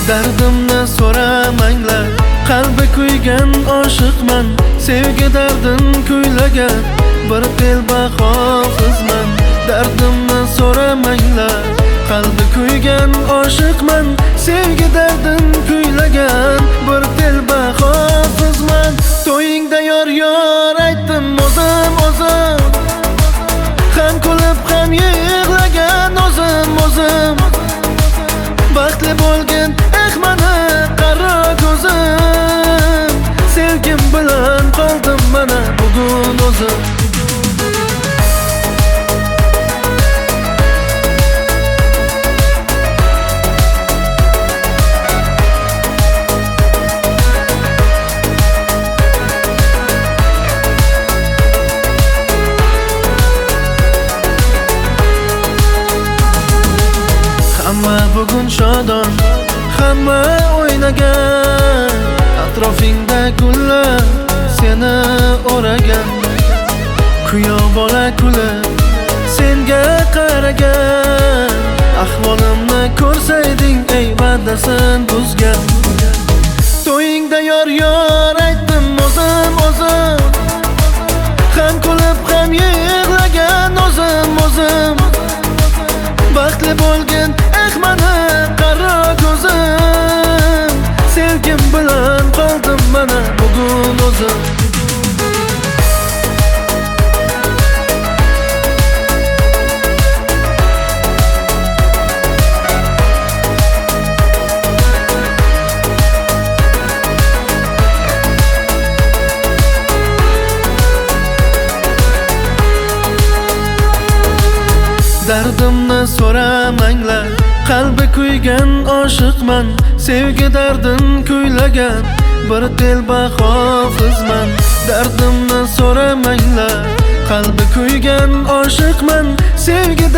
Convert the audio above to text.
Dardimni so'ramanglar, qalbi kuygan oshiqman, sevgi dardin kuylagan bir telba hofizman. Dardimni so'ramanglar, qalbi kuygan oshiqman, sevgi dardin kuylagan bir telba hofizman. To'yingda yor aytdim o'zim, ham kulib ham yig'lagan o'zim. Baxtli bo'lgin mani qaro ko'zim, sevgim bilan qoldim mana bugun o'zim. Hamma bugun shodon, hamma o'ynagan, atrofingda gullar seni o'ragan. Kuyov bola kulib senga qaragan, ahvolimni ko'rsayding ey va'dasin buzgan. To'yingda yor aytdim o'zim, ham kulib ham yig'lagan o'zim. Baxtli bo'lgin mani qaro ko'zim, sevgim bilan qoldim mana bugun o'zim. Dardimni so'ramanglar, qalbi kuygan oshiqman, sevgi dardin kuylagan bir telba hofizman. Dardimni so'ramanglar, qalbi kuygan oshiqman, sevgi